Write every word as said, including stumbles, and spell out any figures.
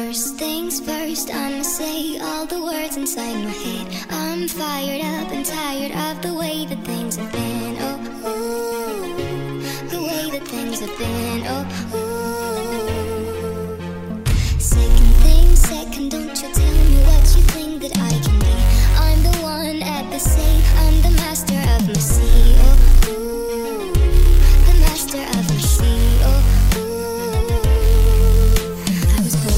First things first, I'ma say all the words inside my head. I'm fired up and tired of the way that things have been. Oh, ooh, the way that things have been. Oh,